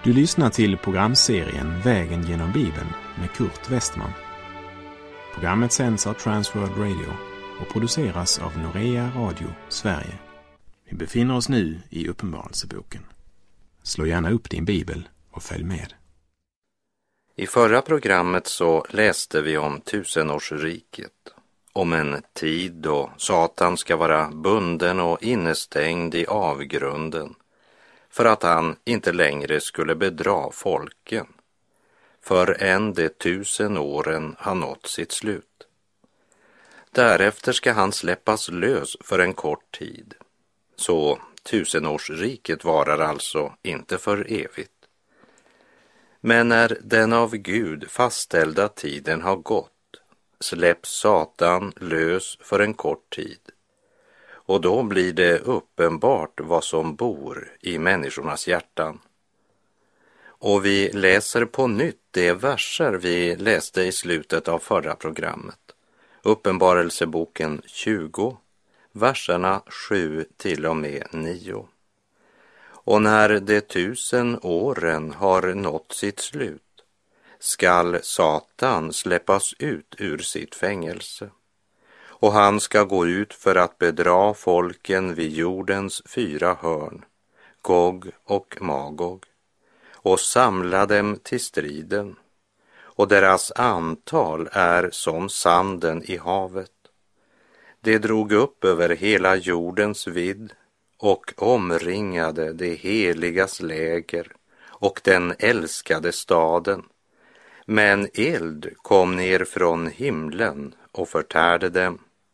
Du lyssnar till programserien Vägen genom Bibeln med Kurt Westman. Programmet sänds av Transworld Radio och produceras av Norea Radio Sverige. Vi befinner oss nu i Uppenbarelseboken. Slå gärna upp din bibel och följ med. I förra programmet så läste vi om tusenårsriket, om en tid då Satan ska vara bunden och innestängd i avgrunden för att han inte längre skulle bedra folken förrän de 1000 åren har nått sitt slut. Därefter ska han släppas lös för en kort tid. Så tusenårsriket varar alltså inte för evigt. Men när den av Gud fastställda tiden har gått släpps Satan lös för en kort tid. Och då blir det uppenbart vad som bor i människornas hjärtan. Och vi läser på nytt de verser vi läste i slutet av förra programmet. Uppenbarelseboken 20, verserna 7 till och med 9. Och när de 1000 åren har nått sitt slut skall Satan släppas ut ur sitt fängelse. Och han ska gå ut för att bedra folken vid jordens 4 hörn, Gog och Magog, och samla dem till striden. Och deras antal är som sanden i havet. De drog upp över hela jordens vidd och omringade det heligas läger och den älskade staden. Men eld kom ner från himlen och förtärde dem.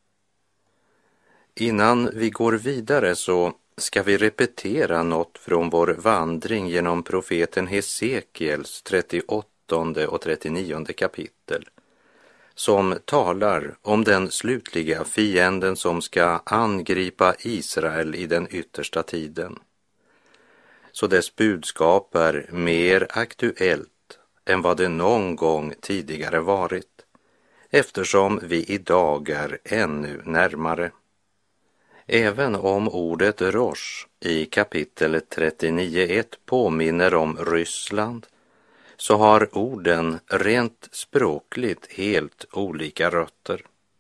Innan vi går vidare så ska vi repetera något från vår vandring genom profeten Hesekiels 38 och 39 kapitel, som talar om den slutliga fienden som ska angripa Israel i den yttersta tiden. Så dess budskap är mer aktuellt än vad det någon gång tidigare varit, eftersom vi idag är ännu närmare. Även om ordet Rosh i kapitel 39.1 påminner om Ryssland, så har orden rent språkligt helt olika rötter.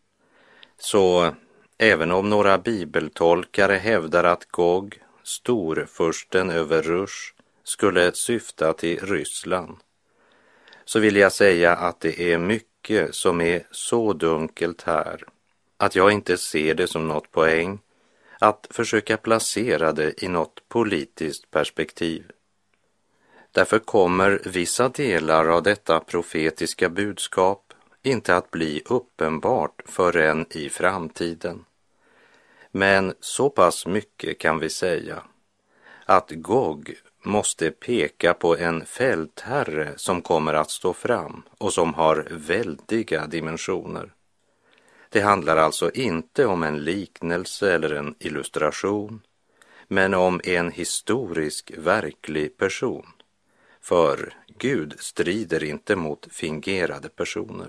Så även om några bibeltolkare hävdar att Gog, storfursten över Rush, skulle syfta till Ryssland, så vill jag säga att det är mycket som är så dunkelt här att jag inte ser det som något poäng att försöka placera det i något politiskt perspektiv. Därför kommer vissa delar av detta profetiska budskap inte att bli uppenbart förrän i framtiden. Men så pass mycket kan vi säga att Gog måste peka på en fältherre som kommer att stå fram och som har väldiga dimensioner. Det handlar alltså inte om en liknelse eller en illustration, men om en historisk verklig person. För Gud strider inte mot fingerade personer.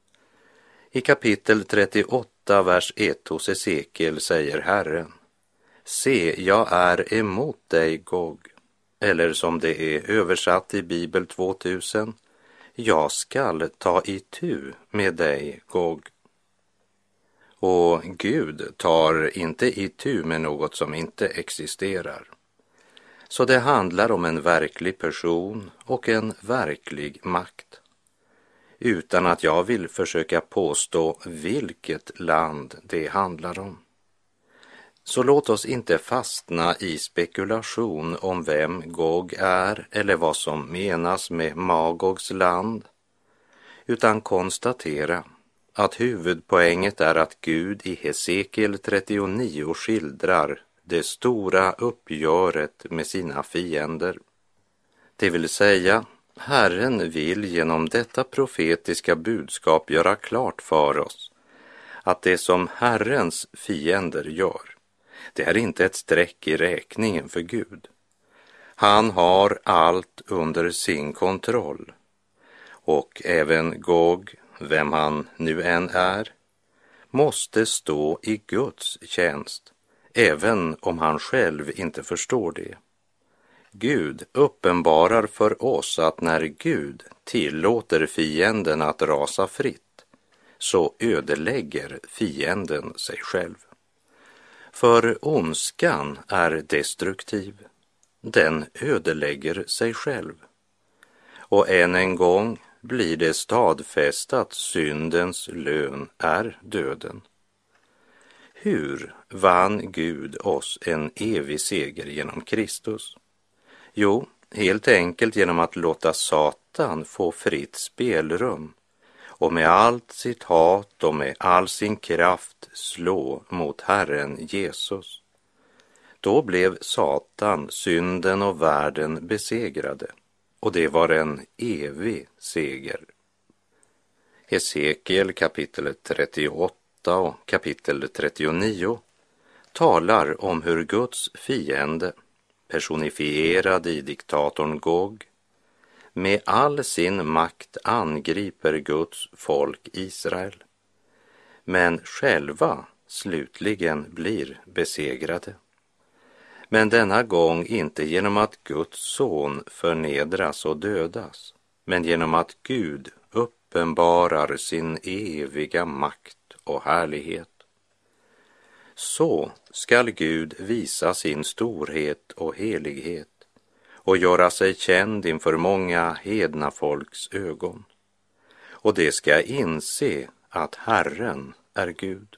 I kapitel 38, vers 1 hos Hesekiel säger Herren: Se, jag är emot dig, Gog. Eller som det är översatt i Bibel 2000, jag skall ta itu med dig, Gog. Och Gud tar inte itu med något som inte existerar. Så det handlar om en verklig person och en verklig makt. Utan att jag vill försöka påstå vilket land det handlar om. Så låt oss inte fastna i spekulation om vem Gog är eller vad som menas med Magogs land, utan konstatera att huvudpoänget är att Gud i Hesekiel 39 skildrar det stora uppgöret med sina fiender. Det vill säga, Herren vill genom detta profetiska budskap göra klart för oss att det som Herrens fiender gör, det är inte ett streck i räkningen för Gud. Han har allt under sin kontroll. Och även Gog, vem han nu än är, måste stå i Guds tjänst, även om han själv inte förstår det. Gud uppenbarar för oss att när Gud tillåter fienden att rasa fritt, så ödelägger fienden sig själv. För ondskan är destruktiv. Den ödelägger sig själv. Och än en gång blir det stadfäst att syndens lön är döden. Hur vann Gud oss en evig seger genom Kristus? Jo, helt enkelt genom att låta Satan få fritt spelrum och med allt sitt hat och med all sin kraft slå mot Herren Jesus. Då blev Satan, synden och världen besegrade, och det var en evig seger. Hesekiel kapitel 38 och kapitel 39 talar om hur Guds fiende, personifierad i diktatorn Gog, med all sin makt angriper Guds folk Israel, men själva slutligen blir besegrade. Men denna gång inte genom att Guds son förnedras och dödas, men genom att Gud uppenbarar sin eviga makt och härlighet. Så skall Gud visa sin storhet och helighet och göra sig känd inför många hedna folks ögon. Och det ska inse att Herren är Gud.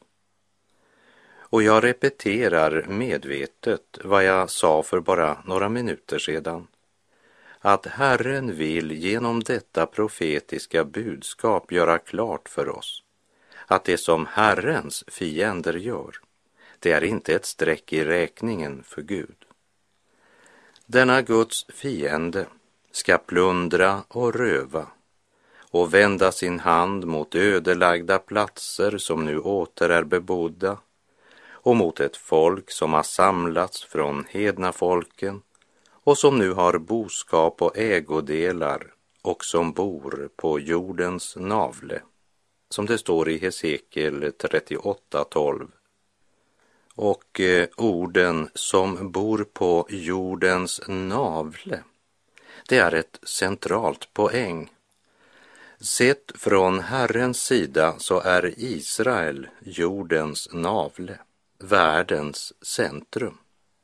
Och jag repeterar medvetet vad jag sa för bara några minuter sedan. Att Herren vill genom detta profetiska budskap göra klart för oss att det som Herrens fiender gör, det är inte ett streck i räkningen för Gud. Denna Guds fiende ska plundra och röva och vända sin hand mot ödelagda platser som nu åter är bebodda och mot ett folk som har samlats från hedna folken och som nu har boskap och ägodelar och som bor på jordens navle, som det står i Hesekiel 38:12. Och orden som bor på jordens navle, det är ett centralt poäng. Sett från Herrens sida så är Israel jordens navle, världens centrum.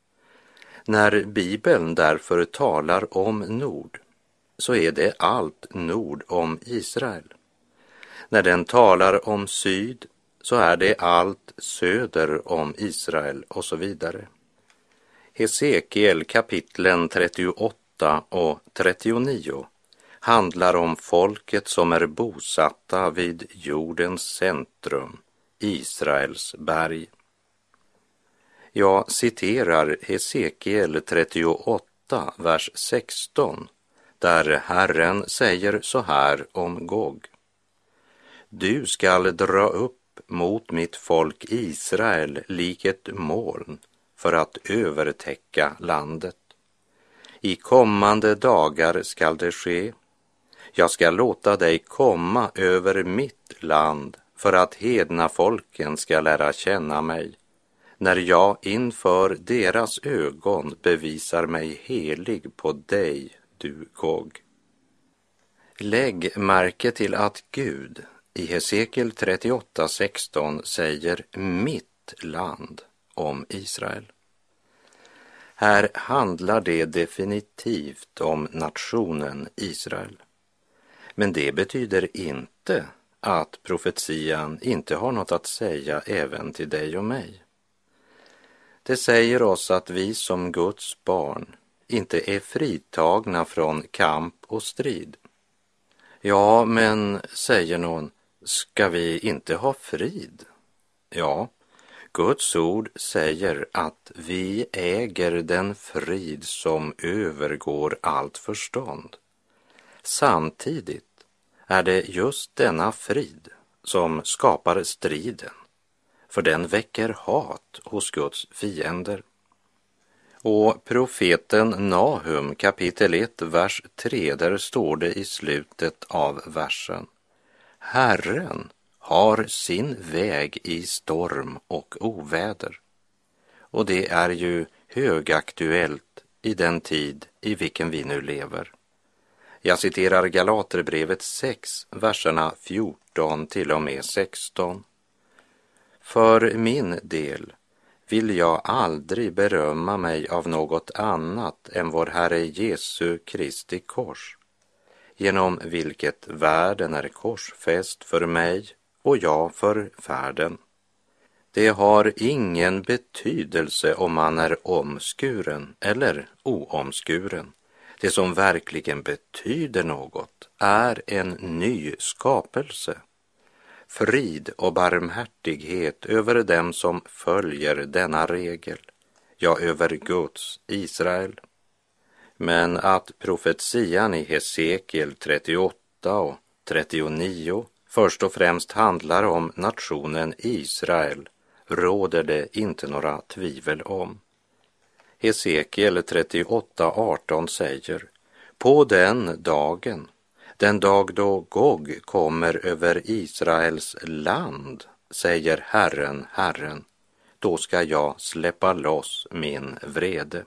När Bibeln därför talar om nord, så är det allt nord om Israel. När den talar om syd, så är det allt söder om Israel och så vidare. Hesekiel kapitlen 38 och 39 handlar om folket som är bosatta vid jordens centrum, Israels berg. Jag citerar Hesekiel 38, vers 16, där Herren säger så här om Gog. Du skall dra upp mot mitt folk Israel lik ett moln för att övertäcka landet. I kommande dagar skall det ske. Jag ska låta dig komma över mitt land för att hedna folken ska lära känna mig, när jag inför deras ögon bevisar mig helig på dig, du Gog. Lägg märke till att Gud i Hesekiel 38:16 säger mitt land om Israel. Här handlar det definitivt om nationen Israel. Men det betyder inte att profetian inte har något att säga även till dig och mig. Det säger oss att vi som Guds barn inte är fritagna från kamp och strid. Ja, men, säger någon, ska vi inte ha frid? Ja, Guds ord säger att vi äger den frid som övergår allt förstånd. Samtidigt är det just denna frid som skapar striden, för den väcker hat hos Guds fiender. Och profeten Nahum kapitel 1, vers 3, där står det i slutet av versen: Herren har sin väg i storm och oväder. Och det är ju högaktuellt i den tid i vilken vi nu lever. Jag citerar Galaterbrevet 6, verserna 14 till och med 16. För min del vill jag aldrig berömma mig av något annat än vår Herre Jesu Kristi kors, genom vilket världen är korsfäst för mig och jag för världen. Det har ingen betydelse om man är omskuren eller oomskuren. Det som verkligen betyder något är en ny skapelse. Frid och barmhärtighet över dem som följer denna regel, ja, över Guds Israel. Men att profetian i Hesekiel 38 och 39 först och främst handlar om nationen Israel råder det inte några tvivel om. Hesekiel 38:18 säger: på den dag då Gog kommer över Israels land, säger Herren, Herren, då ska jag släppa loss min vrede.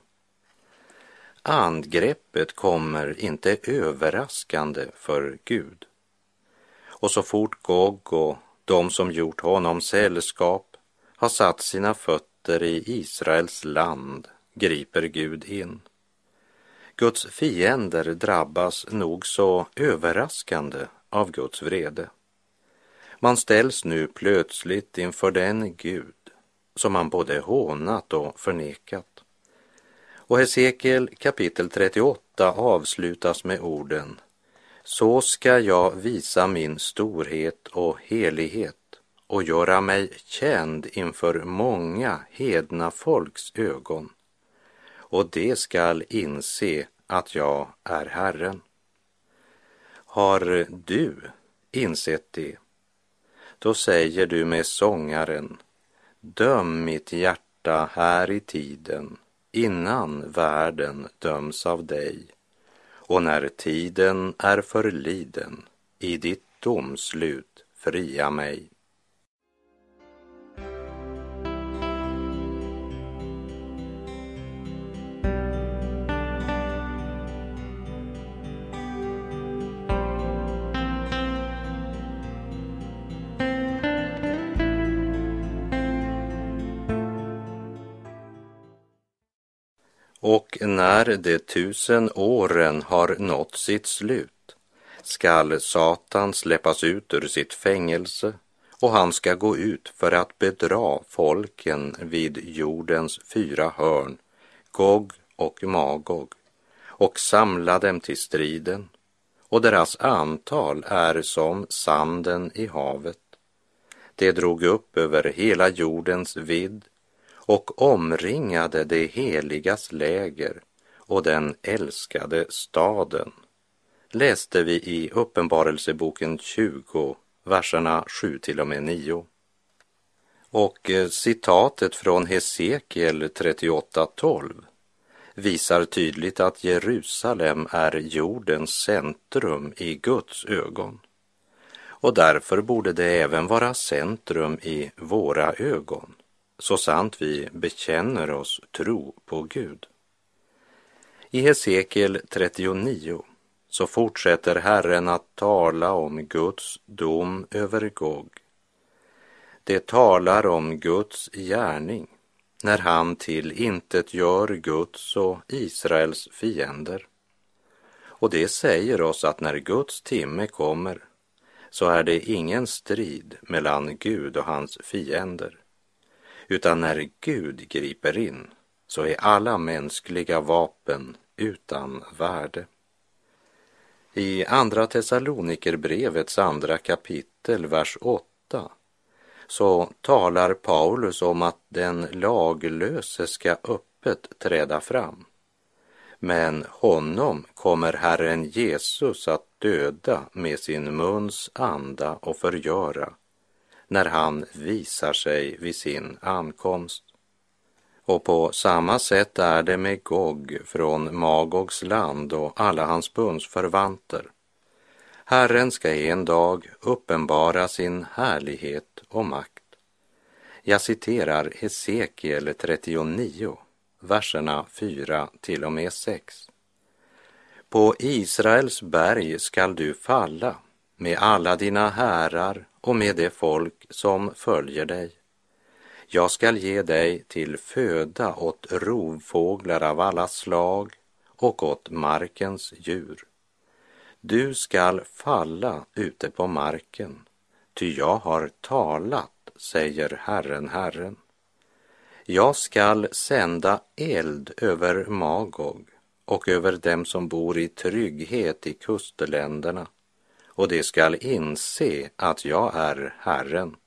Angreppet kommer inte överraskande för Gud. Och så fort Gog och de som gjort honom sällskap har satt sina fötter i Israels land, griper Gud in. Guds fiender drabbas nog så överraskande av Guds vrede. Man ställs nu plötsligt inför den Gud som man både hånat och förnekat. Och Hesekiel kapitel 38 avslutas med orden: så ska jag visa min storhet och helighet och göra mig känd inför många hedna folks ögon, och det skall inse att jag är Herren. Har du insett det? Då säger du med sångaren: döm mitt hjärta här i tiden, innan världen döms av dig. Och när tiden är förliden, i ditt domslut fria mig. Och när de 1000 åren har nått sitt slut skall Satan släppas ut ur sitt fängelse, och han ska gå ut för att bedra folken vid jordens 4 hörn, Gog och Magog, och samla dem till striden, och deras antal är som sanden i havet. Det drog upp över hela jordens vidd och omringade det heligas läger och den älskade staden, läste vi i Uppenbarelseboken 20, verserna 7 till och med 9. Och citatet från Hesekiel 38:12 visar tydligt att Jerusalem är jordens centrum i Guds ögon. Och därför borde det även vara centrum i våra ögon, så sant vi bekänner oss tro på Gud. I Hesekiel 39 så fortsätter Herren att tala om Guds dom över Gog. Det talar om Guds gärning när han till intet gör Guds och Israels fiender. Och det säger oss att när Guds timme kommer så är det ingen strid mellan Gud och hans fiender. Utan när Gud griper in så är alla mänskliga vapen utan värde. I andra Thessalonikerbrevets 2 kapitel, vers 8, så talar Paulus om att den laglöse ska öppet träda fram. Men honom kommer Herren Jesus att döda med sin muns anda och förgöra, när han visar sig vid sin ankomst. Och på samma sätt är det med Gog från Magogs land och alla hans bundsförvanter. Herren ska en dag uppenbara sin härlighet och makt. Jag citerar Hesekiel 39, verserna 4 till och med 6. På Israels berg skall du falla med alla dina härar och med det folk som följer dig. Jag skall ge dig till föda åt rovfåglar av alla slag och åt markens djur. Du skall falla ute på marken, ty jag har talat, säger Herren, Herren. Jag skall sända eld över Magog och över dem som bor i trygghet i kustländerna, och de skall inse att jag är Herren.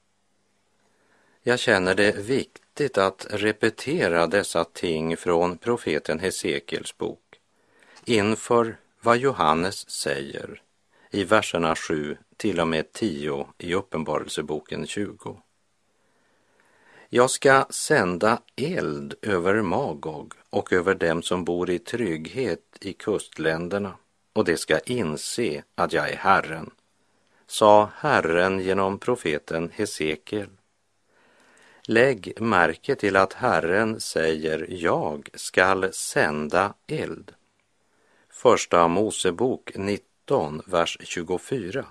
Jag känner det viktigt att repetera dessa ting från profeten Hesekiels bok inför vad Johannes säger i verserna 7 till och med 10 i Uppenbarelseboken 20. Jag ska sända eld över Magog och över dem som bor i trygghet i kustländerna, och de ska inse att jag är Herren, sa Herren genom profeten Hesekiel. Lägg märke till att Herren säger jag skall sända eld. Första Mosebok 19, vers 24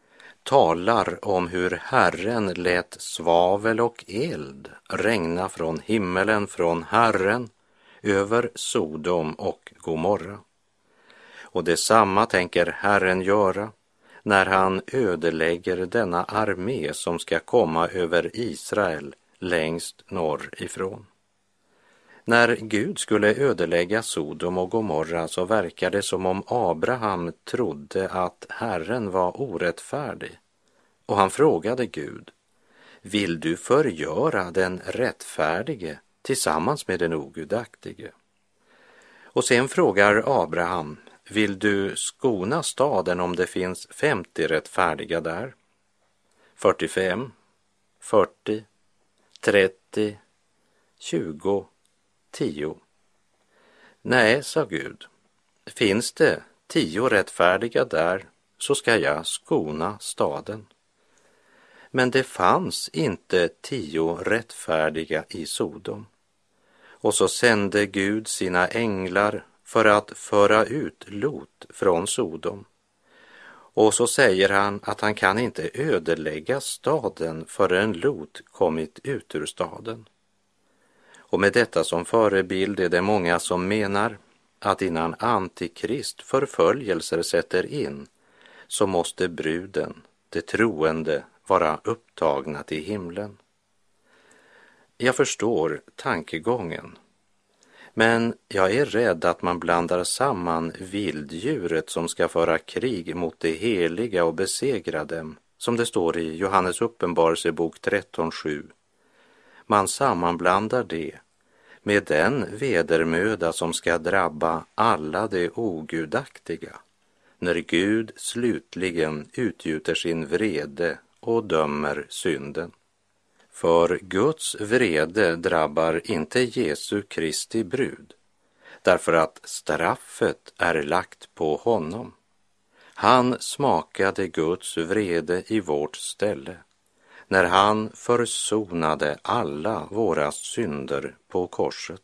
talar om hur Herren lät svavel och eld regna från himmelen från Herren över Sodom och Gomorra. Och detsamma tänker Herren göra när han ödelägger denna armé som ska komma över Israel längst norrifrån. När Gud skulle ödelägga Sodom och Gomorra så verkar det som om Abraham trodde att Herren var orättfärdig. Och han frågade Gud, vill du förgöra den rättfärdige tillsammans med den ogudaktige? Och sen frågar Abraham, vill du skona staden om det finns 50 rättfärdiga där? 45, 40, 30, 20, 10. Nej, sa Gud, finns det 10 rättfärdiga där så ska jag skona staden. Men det fanns inte 10 rättfärdiga i Sodom. Och så sände Gud sina änglar för att föra ut Lot från Sodom. Och så säger han att han kan inte ödelägga staden förrän Lot kommit ut ur staden. Och med detta som förebild är det många som menar att innan antikrist förföljelser sätter in så måste bruden, det troende, vara upptagna till himlen. Jag förstår tankegången, men jag är rädd att man blandar samman vilddjuret som ska föra krig mot det heliga och besegra dem, som det står i Johannes uppenbarelsebok 13:7. Man sammanblandar det med den vedermöda som ska drabba alla de ogudaktiga, när Gud slutligen utgjuter sin vrede och dömer synden. För Guds vrede drabbar inte Jesu Kristi brud, därför att straffet är lagt på honom. Han smakade Guds vrede i vårt ställe, när han försonade alla våra synder på korset.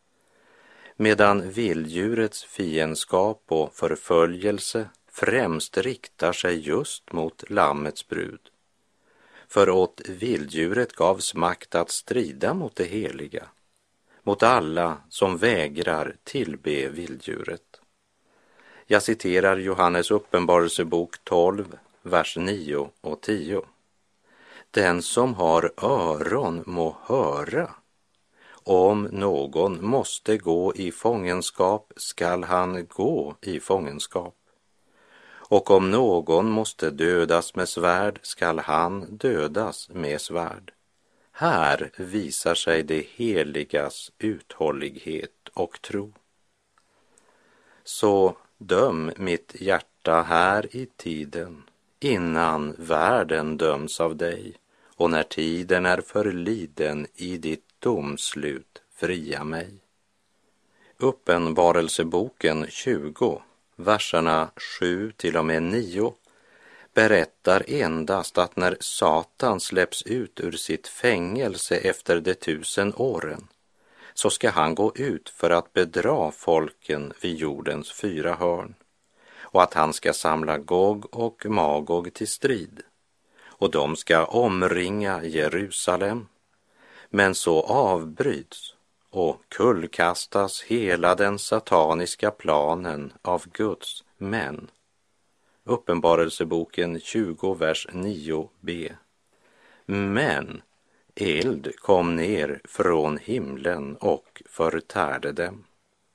Medan vilddjurets fiendskap och förföljelse främst riktar sig just mot Lammets brud. För åt vilddjuret gavs makt att strida mot det heliga, mot alla som vägrar tillbe vilddjuret. Jag citerar Johannes uppenbarelsebok 12, vers 9 och 10. Den som har öron må höra. Om någon måste gå i fångenskap skall han gå i fångenskap. Och om någon måste dödas med svärd skall han dödas med svärd. Här visar sig det heligas uthållighet och tro. Så döm mitt hjärta här i tiden, innan världen döms av dig, och när tiden är förliden i ditt domslut, fria mig. Uppenbarelseboken 20, verserna 7 till och med 9 berättar endast att när Satan släpps ut ur sitt fängelse efter de 1000 åren, så ska han gå ut för att bedra folken vid jordens 4 hörn, och att han ska samla Gog och Magog till strid, och de ska omringa Jerusalem. Men så avbryts och kullkastas hela den sataniska planen av Guds män. Uppenbarelseboken 20, vers 9b. Men eld kom ner från himlen och förtärde dem.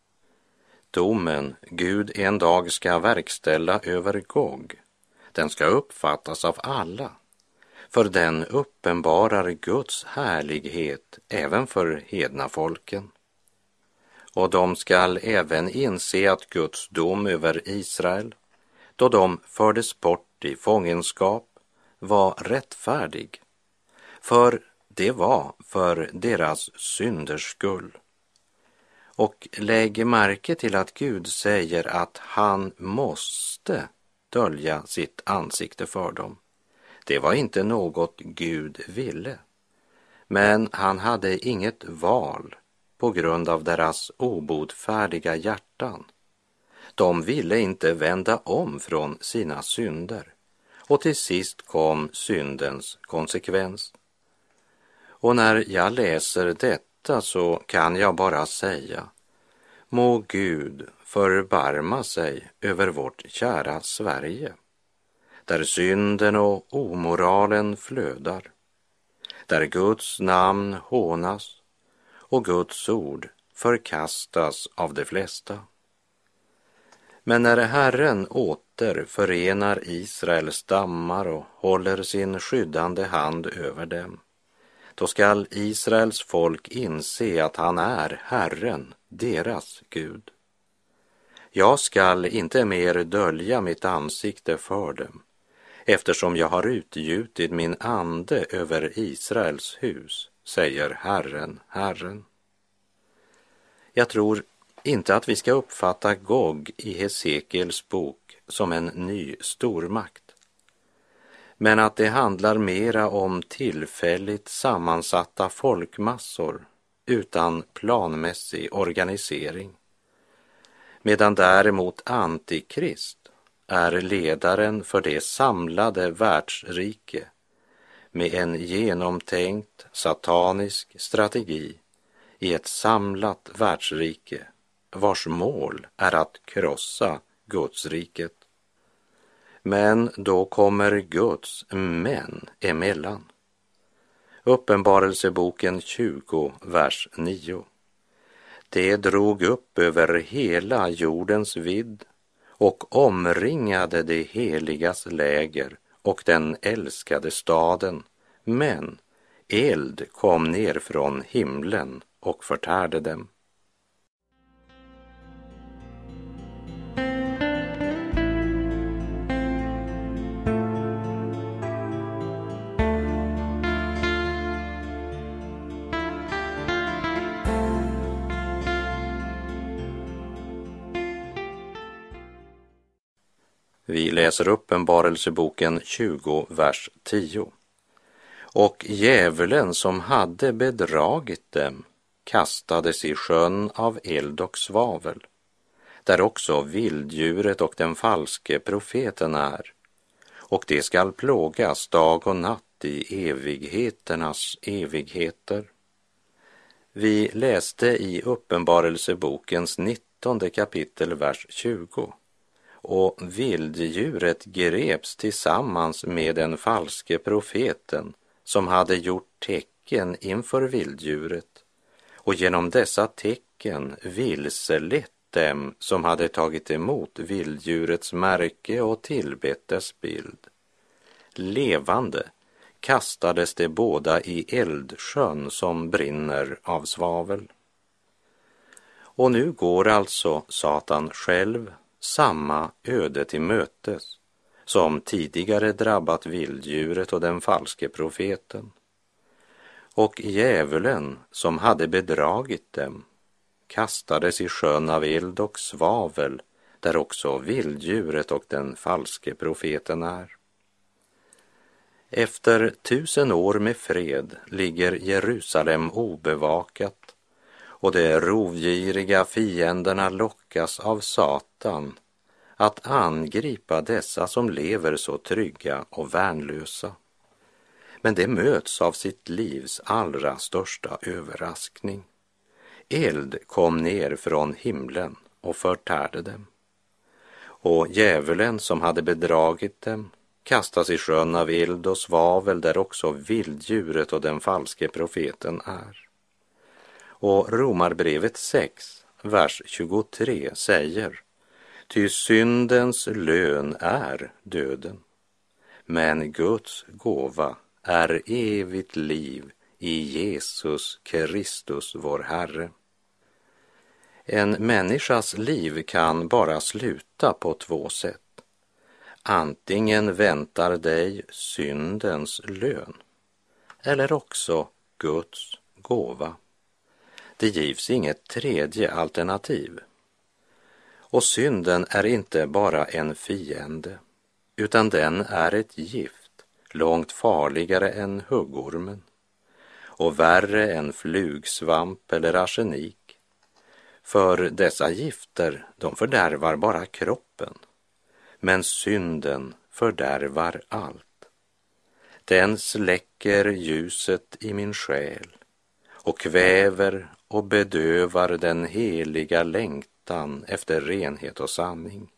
Domen Gud en dag ska verkställa över Gog, den ska uppfattas av alla, för den uppenbarar Guds härlighet även för hedna folken. Och de skall även inse att Guds dom över Israel, då de fördes bort i fångenskap, var rättfärdig, för det var för deras synders skull. Och lägg märke till att Gud säger att han måste dölja sitt ansikte för dem. Det var inte något Gud ville, men han hade inget val på grund av deras obotfärdiga hjärtan. De ville inte vända om från sina synder, och till sist kom syndens konsekvens. Och när jag läser detta så kan jag bara säga: må Gud förbarma sig över vårt kära Sverige, där synden och omoralen flödar, där Guds namn hånas och Guds ord förkastas av de flesta. Men när Herren åter förenar Israels stammar och håller sin skyddande hand över dem, då skall Israels folk inse att han är Herren, deras Gud. Jag skall inte mer dölja mitt ansikte för dem, eftersom jag har utgjutit min ande över Israels hus, säger Herren, Herren. Jag tror inte att vi ska uppfatta Gog i Hesekiels bok som en ny stormakt, men att det handlar mera om tillfälligt sammansatta folkmassor utan planmässig organisering, medan däremot Antikrist är ledaren för det samlade världsrike med en genomtänkt satanisk strategi i ett samlat världsrike vars mål är att krossa Guds riket. Men då kommer Guds män emellan. Uppenbarelseboken 20, vers 9. Det drog upp över hela jordens vidd och omringade det heligas läger och den älskade staden, men eld kom ner från himlen och förtärde dem. Vi läser Uppenbarelseboken 20, vers 10. Och djävulen som hade bedragit dem kastades i sjön av eld och svavel, där också vilddjuret och den falske profeten är, och det skall plågas dag och natt i evigheternas evigheter. Vi läste i Uppenbarelsebokens 19 kapitel, vers 20. Och vilddjuret greps tillsammans med den falske profeten som hade gjort tecken inför vilddjuret, och genom dessa tecken vilselett dem som hade tagit emot vilddjurets märke och tillbett dess bild. Levande kastades de båda i eldsjön som brinner av svavel. Och nu går alltså Satan själv samma öde till mötes som tidigare drabbat vilddjuret och den falske profeten. Och djävulen som hade bedragit dem kastades i sjön av eld och svavel, där också vilddjuret och den falske profeten är. Efter 1000 år med fred ligger Jerusalem obevakat, och de rovgiriga fienderna lockas av Satan att angripa dessa som lever så trygga och värnlösa. Men det möts av sitt livs allra största överraskning. Eld kom ner från himlen och förtärde dem. Och djävulen som hade bedragit dem kastas i sjön av eld och svavel, där också vilddjuret och den falske profeten är. Och Romarbrevet 6, vers 23 säger: ty syndens lön är döden, men Guds gåva är evigt liv i Jesus Kristus vår Herre. En människas liv kan bara sluta på två sätt. Antingen väntar dig syndens lön, eller också Guds gåva. Det givs inget tredje alternativ. Och synden är inte bara en fiende, utan den är ett gift, långt farligare än huggormen och värre än flugsvamp eller arsenik. För dessa gifter, de fördärvar bara kroppen, men synden fördärvar allt. Den släcker ljuset i min själ och kväver och bedövar den heliga längtan efter renhet och sanning.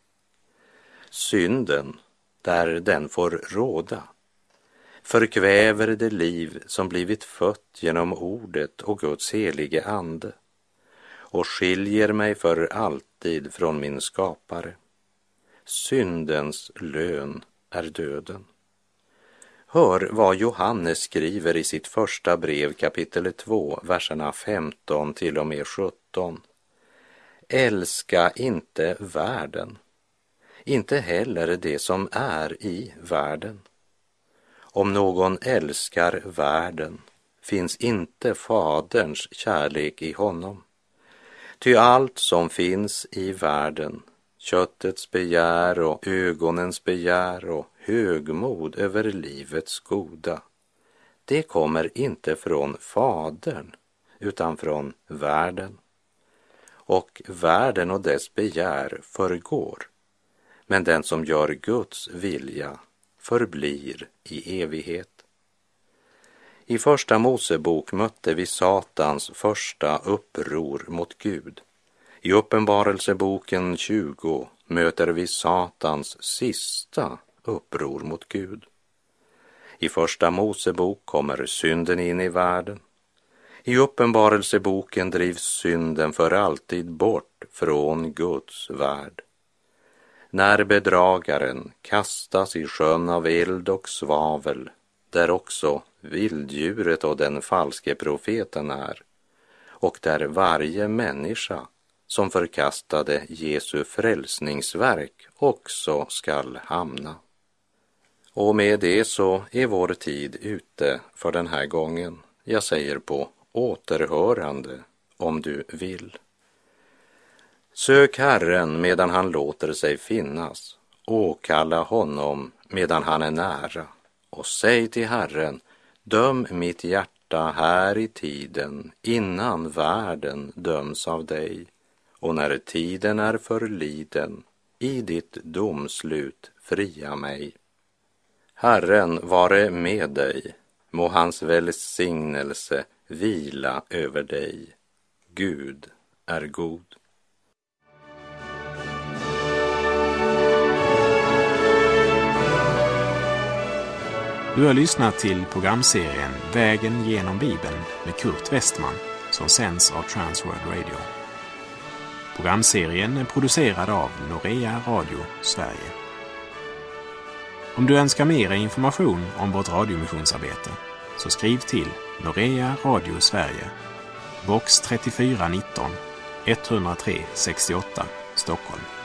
Synden, där den får råda, förkväver det liv som blivit fött genom ordet och Guds helige ande och skiljer mig för alltid från min skapare. Syndens lön är döden. Hör vad Johannes skriver i sitt första brev kapitel 2, verserna 15 till och med 17. Älska inte världen, inte heller det som är i världen. Om någon älskar världen finns inte Faderns kärlek i honom. Ty allt som finns i världen, köttets begär och ögonens begär och högmod över livets goda, det kommer inte från Fadern utan från världen. Och världen och dess begär förgår, men den som gör Guds vilja förblir i evighet. I första Mosebok mötte vi Satans första uppror mot Gud. I Uppenbarelseboken 20 möter vi Satans sista uppror mot Gud. I första Mosebok kommer synden in i världen. I Uppenbarelseboken drivs synden för alltid bort från Guds värld. När bedragaren kastas i sjön av eld och svavel, där också vilddjuret och den falske profeten är, och där varje människa som förkastade Jesu frälsningsverk också skall hamna. Och med det så är vår tid ute för den här gången. Jag säger på återhörande om du vill. Sök Herren medan han låter sig finnas, åkalla honom medan han är nära, och säg till Herren: döm mitt hjärta här i tiden, innan världen döms av dig, och när tiden är förliden, i ditt domslut fria mig. Herren vare med dig, må hans välsignelse vila över dig. Gud är god. Du har lyssnat till programserien Vägen genom Bibeln med Kurt Westman som sänds av Transworld Radio. Programserien är producerad av Norea Radio Sverige. Om du önskar mer information om vårt radiomissionsarbete så skriv till Norea Radio Sverige, box 3419 103 68 Stockholm.